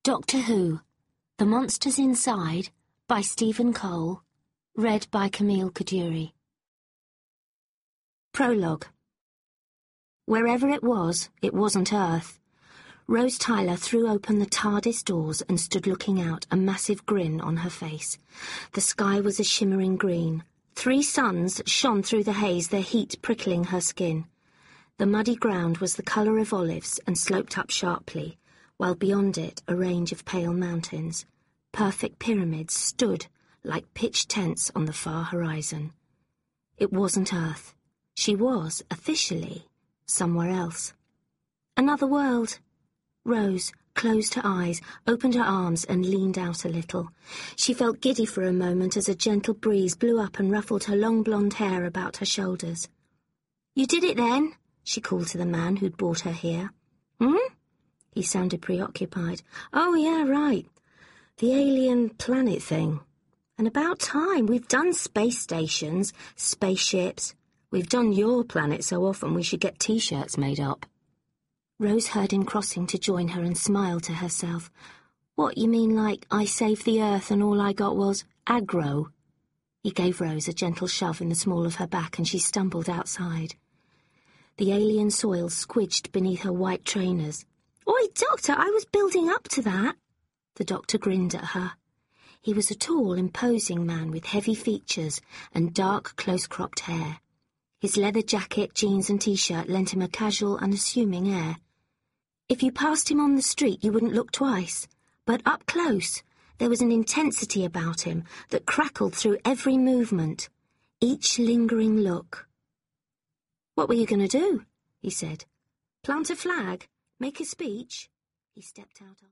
Doctor Who, The Monsters Inside, by Stephen Cole, read by Camille Coduri. Prologue. Wherever it wasn't Earth. Rose Tyler threw open the TARDIS doors and stood looking out, a massive grin on her face. The sky was a shimmering green. 3 suns shone through the haze, their heat prickling her skin. The muddy ground was the colour of olives and sloped up sharply, while beyond it a range of pale mountains. Perfect pyramids stood like pitched tents on the far horizon. It wasn't Earth. She was, officially, somewhere else. Another world. Rose closed her eyes, opened her arms and leaned out a little. She felt giddy for a moment as a gentle breeze blew up and ruffled her long blonde hair about her shoulders. "You did it then?" she called to the man who'd brought her here. He sounded preoccupied. "Oh, yeah, right. The alien planet thing. And about time. We've done space stations, spaceships. We've done your planet so often we should get T-shirts made up." Rose heard him crossing to join her and smiled to herself. "What, you mean like I saved the Earth and all I got was aggro?" He gave Rose a gentle shove in the small of her back and she stumbled outside. The alien soil squidged beneath her white trainers. "Oi, Doctor, I was building up to that." The doctor grinned at her. He was a tall, imposing man with heavy features and dark, close-cropped hair. His leather jacket, jeans and T-shirt lent him a casual, unassuming air. If you passed him on the street, you wouldn't look twice. But up close, there was an intensity about him that crackled through every movement, each lingering look. "What were you going to do?" he said. "Plant a flag? Make a speech?" He stepped out of